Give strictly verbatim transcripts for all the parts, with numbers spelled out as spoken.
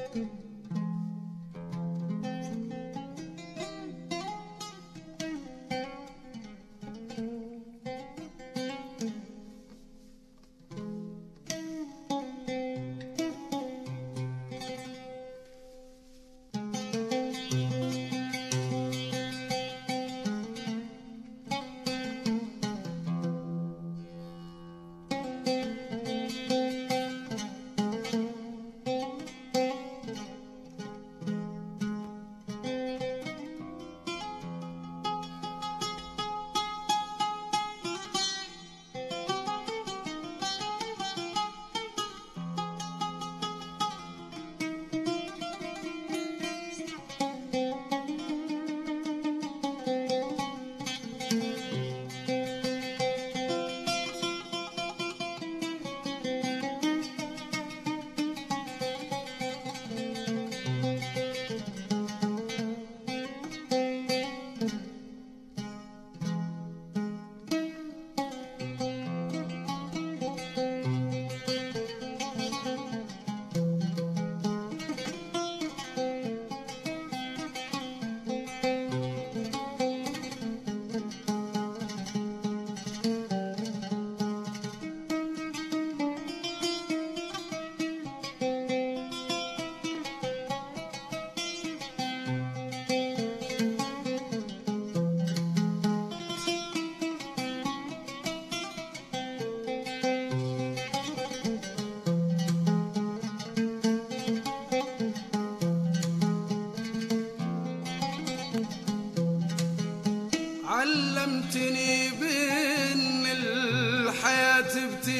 علمتني بأن الحياة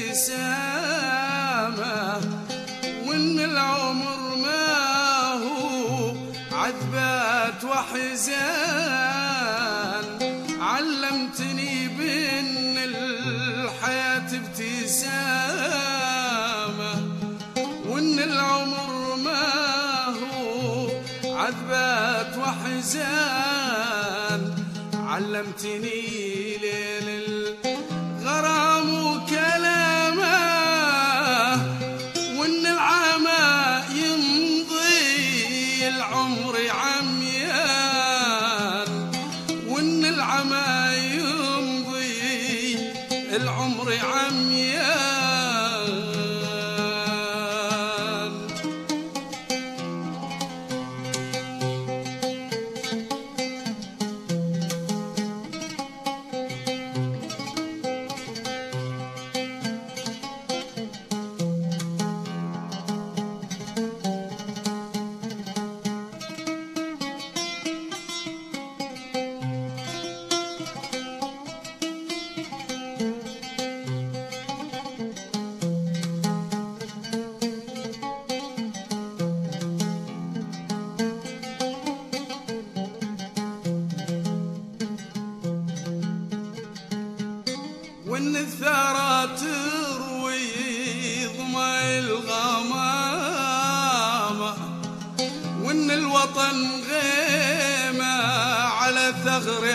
ابتسامة، وأن العمر ما هو عذبات وحزان. علمتني بأن الحياة ابتسامة، وأن العمر ما هو عذبات وحزان. علمتني ليل الغرام وكلامه، وان العمى يمضي العمر عميان، وان العمى يمضي العمر عميان. وان الثرى تروي ظما الغمامة، وان الوطن غيمة على ثغر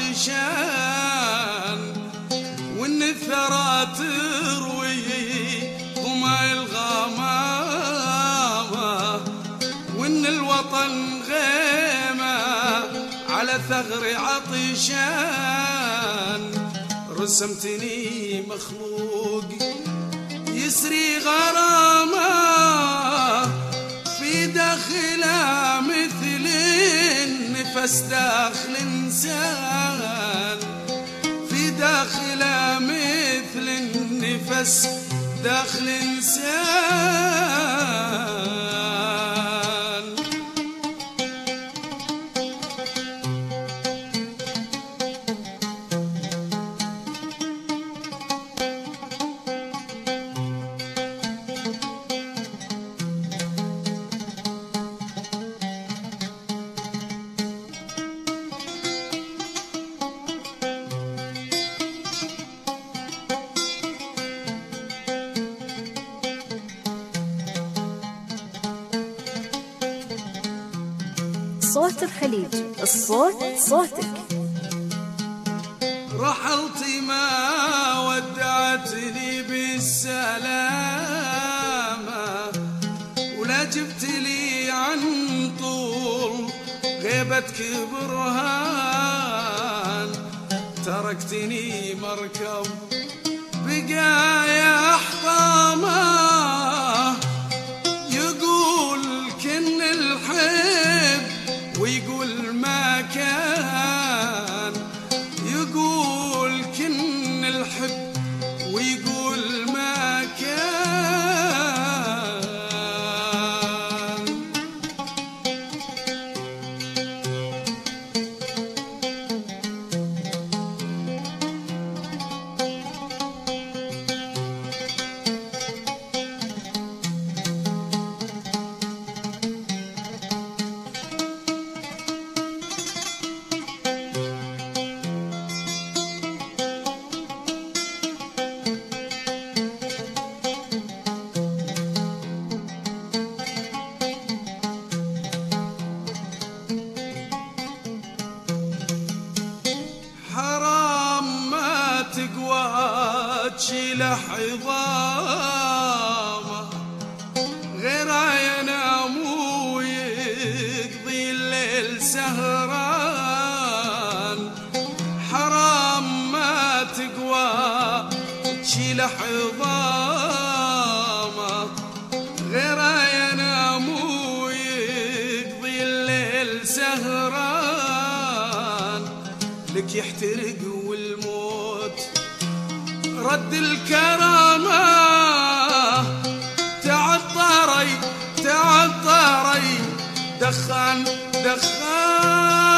عطشان. وان الثرى تروي ظما الغمامة، وان الوطن غيمة على ثغر عطشان. رسمتني مخلوق يسري غرامه، في داخله مثل النفس داخل انسان، في داخله مثل النفس داخل انسان. صوت الخليج، الصوت صوتك. رحلت ما ودعتني بالسلامة، ولا جبت لي عن طول غيبتك برهان، تركتني مركب بقايا حطامه، يقول كن الحب ويقول ما كان، يقول كن الحب ويقول ما كان. تشيل حضامه غير ينام ويقضي الليل سهران، حرام ما تقوى تشيل حضامه غير ينام ويقضي الليل سهران، لك يحترق والموت رد الكرامة، تعطري تعطري دخان دخان.